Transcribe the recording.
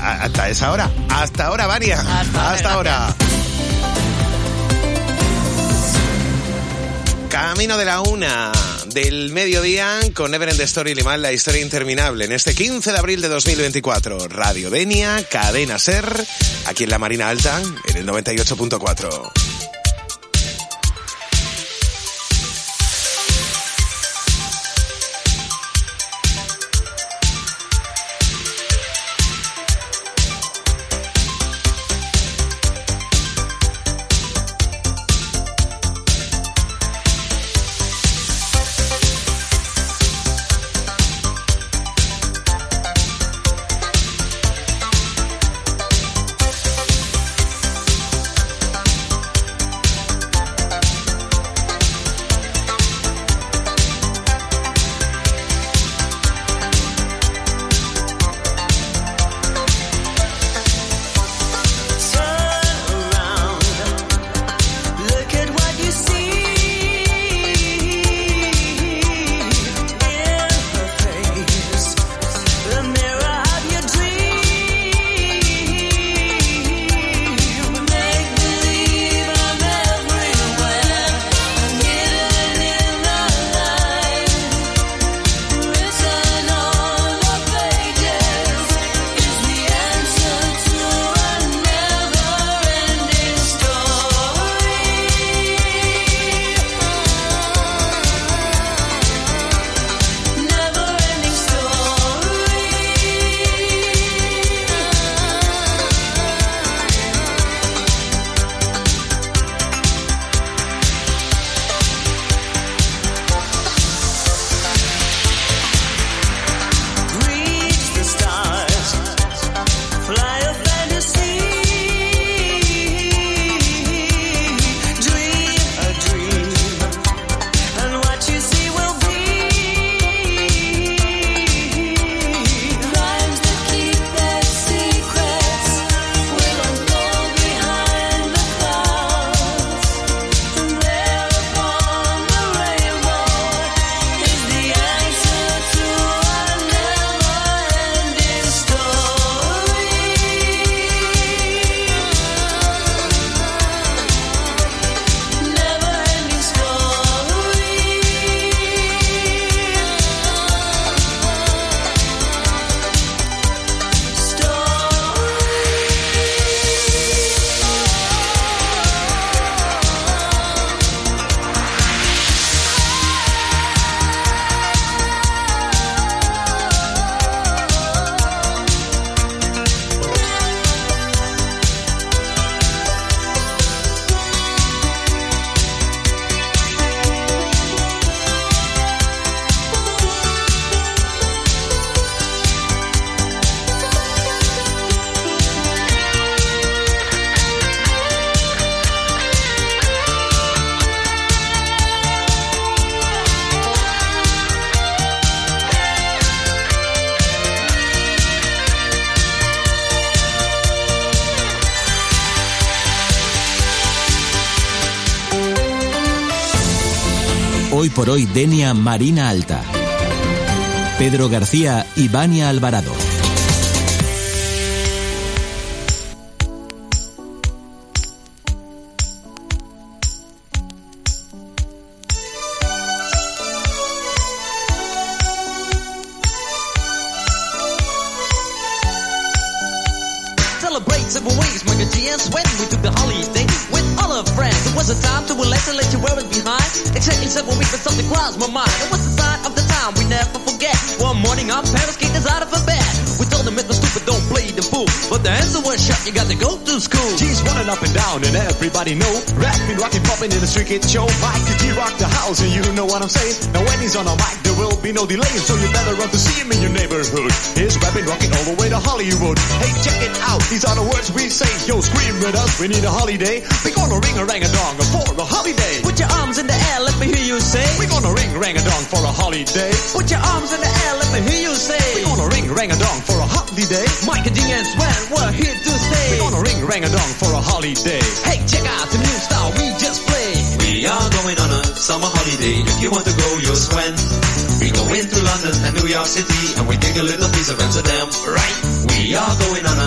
hasta esa hora. Hasta ahora, Vania. Hasta ahora. Camino de la 1 del mediodía con Neverend Story Limal, la historia interminable. En este 15 de abril de 2024. Radio Denia, Cadena Ser, aquí en la Marina Alta, en el 98.4. Hoy por hoy Denia Marina Alta. Pedro García y Vania Alvarado. Celebrate several ways, my good GS, when we took the holiday with all our friends. It was a time to relax and let you wear it behind. Exactly 7 weeks, but something crossed my mind. It was the sign of the time we never forget. One morning our parents kicked us out of a bed. We told them it was stupid, don't play the fool. But the answer was shut, you got to go to school. G's running up and down and everybody know. Rapping, rocking, popping in the street kid show. Mike the G rock the house and you know what I'm saying. Now when he's on a mic there will be no delay. So you better run to see him in your neighborhood. He's rapping, rocking all the way to Hollywood. Hey, check it out, these are the words we say. Yo, scream with us, we need a holiday. We gonna ring a rang-a-dong for a holiday. Put your arms in the air, let me hear you say. We gonna ring rang-a-dong for a holiday. Put your arms in the air, let me hear you say. We gonna ring rang-a-dong for a holiday. Mike and G and Sven, we're here to stay. We gonna ring rang-a-dong for a holiday. Hey, check out the new style we just played. We are going on a summer holiday. If you want to go, you'll Sven. We go into London and New York City and we take a little piece of Amsterdam, right? We are going on a